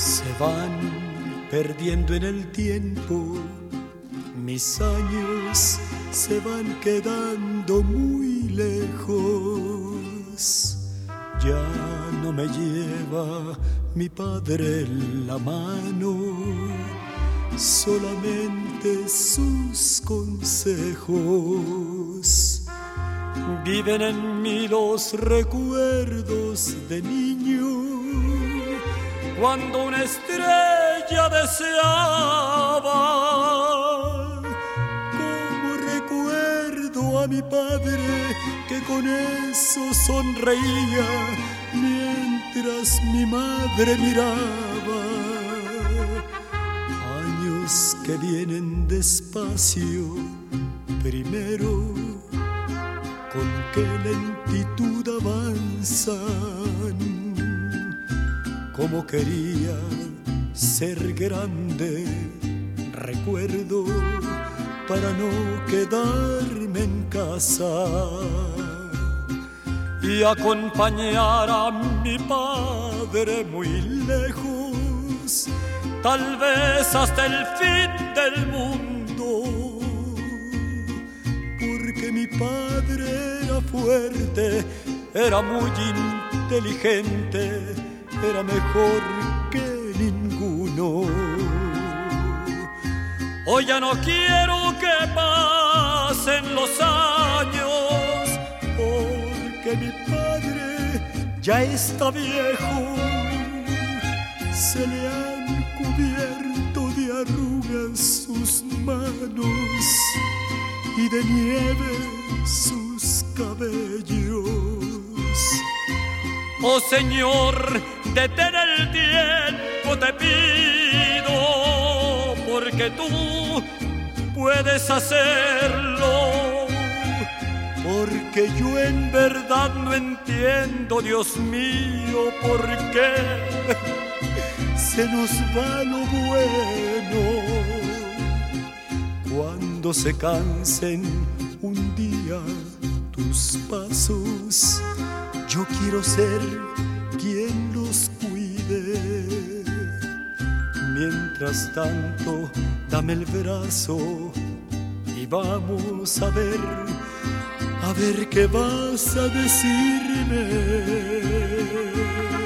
Se van perdiendo en el tiempo, mis años se van quedando muy lejos. Ya no me lleva mi padre la mano, solamente sus consejos. Viven en mí los recuerdos de niño, cuando una estrella deseaba. Como recuerdo a mi padre que con eso sonreía mientras mi madre miraba. Años que vienen despacio, primero con qué lentitud avanzan. Como quería ser grande, recuerdo, para no quedarme en casa y acompañar a mi padre muy lejos, tal vez hasta el fin del mundo, porque mi padre era fuerte, era muy inteligente, era mejor que ninguno. Hoy ya no quiero que pasen los años, porque mi padre ya está viejo. Se le han cubierto de arrugas sus manos y de nieve sus cabellos. Oh Señor, detén el tiempo, te pido, porque tú puedes hacerlo. Porque yo en verdad no entiendo, Dios mío, por qué se nos va lo bueno. Cuando se cansen un día tus pasos, yo quiero ser quien los cuide. Mientras tanto, dame el brazo y vamos a ver qué vas a decirme.